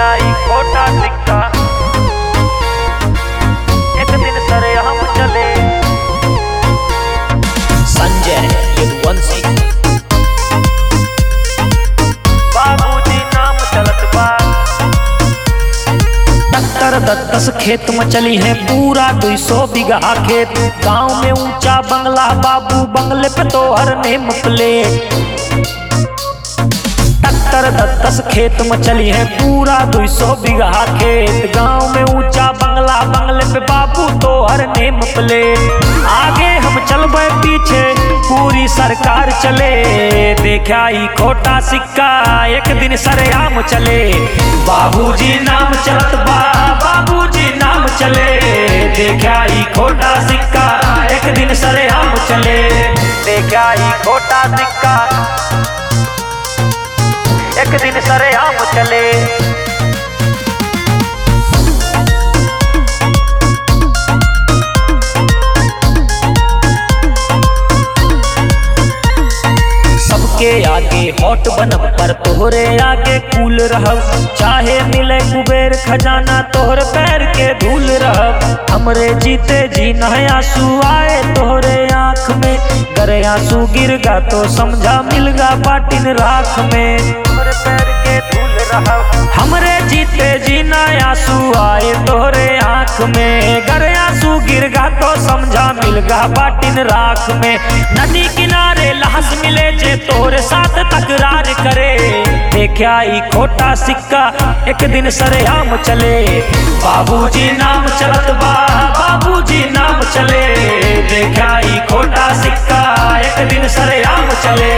आई खोटा सिक्का, एक दिन सरेआम चले। संजय यदुवंशी बाबूजी नाम चलत बा। टक्कर 10 खेत में चली है पूरा 200 बीघा खेत। गांव में ऊंचा बंगला बाबू बंगले पे तो हर नेम प्लेट। टक्कर 10 खेत में चली है पूरा 200 बीघा खेत। गांव में ऊंचा बंगला बंगले पे बाबू तो हर नेम प्लेट। आगे हम चलबे पीछे पूरी सरकार चले। देखा ही खोटा सिक्का एक दिन सरेआम चले। बाबूजी नाम चलत बा, बाबूजी नाम चले। देखा ही खोटा सिक्का एक दिन सरेआम चले। देखा ही खोटा सिक्का, एक दिन सरेआम चले। सबके आगे हॉट बनब पर तोहरे आगे कूल रहब। चाहे मिले कुबेर खजाना तोहरे पैर के धूल रहब। हमरे जीते जी न आंसू आए तोहरे आँख में। गरे आंसू गिरगा तो समझा मिलगा बाटिन राख में। हमरे पैर के धूल रहब। हमरे जीते जी न आंसू आए तोहरे आँख में। गरे आंसू गिरगा तो समझा मिलगा बाटिन राख में। नदी किनारे लाश मिले जे तोरे साथ तकरार करे। देखा ही खोटा सिक्का एक दिन सरेआम चले। बाबूजी नाम चलत बा, बाबूजी नाम चले। देखा ही खोटा सिक्का एक दिन सरेआम चले।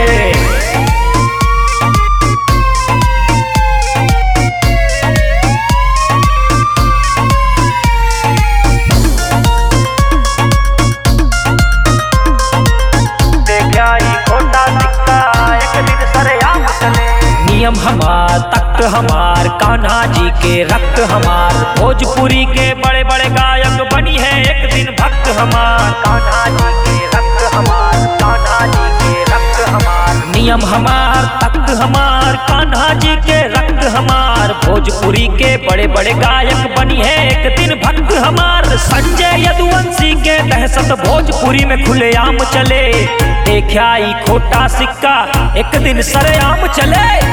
नियम हमार तख्त हमार कान्हा जी के रक्त हमार। भोजपुरी के बड़े बड़े गायक बनी है एक दिन भक्त हमार। कान्हा जी के रक्त हमार, कान्हा जी के रक्त हमार। नियम हमार तख्त हमार कान्हा जी के रक्त हमार। भोजपुरी के बड़े बड़े गायक बनी है एक दिन भक्त हमार। संजय यदुवंशी के दहशत भोजपुरी में खुलेआम चले। देखा ही खोटा सिक्का एक दिन सरेआम चले।